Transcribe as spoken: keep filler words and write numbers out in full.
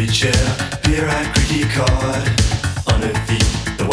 chair, beer and cricket card. On her feet, the